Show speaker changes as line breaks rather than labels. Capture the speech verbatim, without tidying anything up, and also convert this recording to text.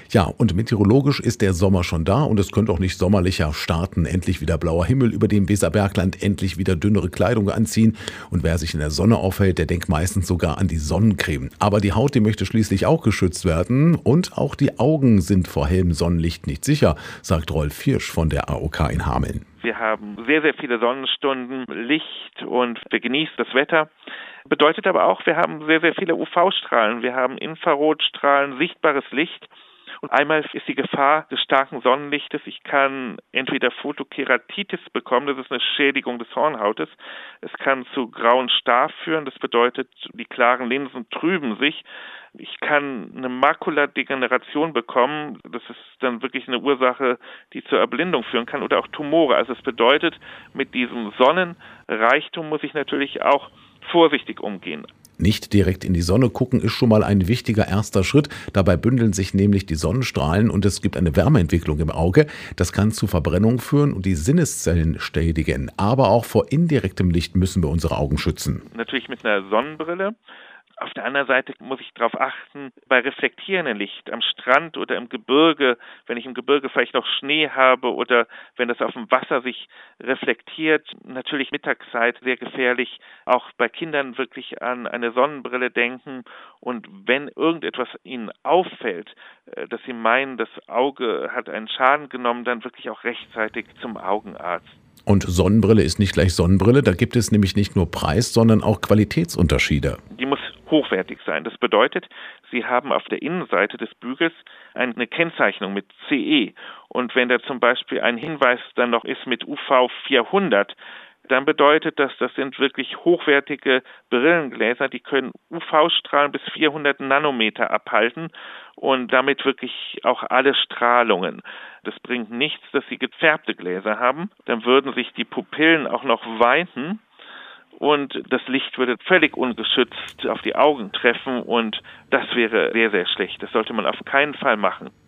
Ja, und meteorologisch ist der Sommer schon da und es könnte auch nicht sommerlicher starten. Endlich wieder blauer Himmel über dem Weserbergland, endlich wieder dünnere Kleidung anziehen. Und wer sich in der Sonne aufhält, der denkt meistens sogar an die Sonnencreme. Aber die Haut, die möchte schließlich auch geschützt werden. Und auch die Augen sind vor hellem Sonnenlicht nicht sicher, sagt Rolf Fiersch von der A O K in Hameln.
Wir haben sehr, sehr viele Sonnenstunden, Licht und wir genießen das Wetter. Bedeutet aber auch, wir haben sehr, sehr viele U V-Strahlen. Wir haben Infrarotstrahlen, sichtbares Licht. Und einmal ist die Gefahr des starken Sonnenlichtes, ich kann entweder Photokeratitis bekommen, das ist eine Schädigung des Hornhautes. Es kann zu grauen Star führen, das bedeutet, die klaren Linsen trüben sich. Ich kann eine Makuladegeneration bekommen, das ist dann wirklich eine Ursache, die zur Erblindung führen kann, oder auch Tumore. Also es bedeutet, mit diesem Sonnenreichtum muss ich natürlich auch vorsichtig umgehen.
Nicht direkt in die Sonne gucken ist schon mal ein wichtiger erster Schritt. Dabei bündeln sich nämlich die Sonnenstrahlen und es gibt eine Wärmeentwicklung im Auge. Das kann zu Verbrennung führen und die Sinneszellen schädigen. Aber auch vor indirektem Licht müssen wir unsere Augen schützen.
Natürlich mit einer Sonnenbrille. Auf der anderen Seite muss ich darauf achten, bei reflektierendem Licht am Strand oder im Gebirge, wenn ich im Gebirge vielleicht noch Schnee habe oder wenn das auf dem Wasser sich reflektiert, natürlich Mittagszeit sehr gefährlich, auch bei Kindern wirklich an eine Sonnenbrille denken und wenn irgendetwas ihnen auffällt, dass sie meinen, das Auge hat einen Schaden genommen, dann wirklich auch rechtzeitig zum Augenarzt.
Und Sonnenbrille ist nicht gleich Sonnenbrille, da gibt es nämlich nicht nur Preis, sondern auch Qualitätsunterschiede.
Die muss hochwertig sein. Das bedeutet, Sie haben auf der Innenseite des Bügels eine Kennzeichnung mit C E. Und wenn da zum Beispiel ein Hinweis dann noch ist mit U V vierhundert, dann bedeutet das, das sind wirklich hochwertige Brillengläser, die können U V-Strahlen bis vierhundert Nanometer abhalten und damit wirklich auch alle Strahlungen. Das bringt nichts, dass Sie gefärbte Gläser haben, dann würden sich die Pupillen auch noch weiten und das Licht würde völlig ungeschützt auf die Augen treffen und das wäre sehr, sehr schlecht. Das sollte man auf keinen Fall machen.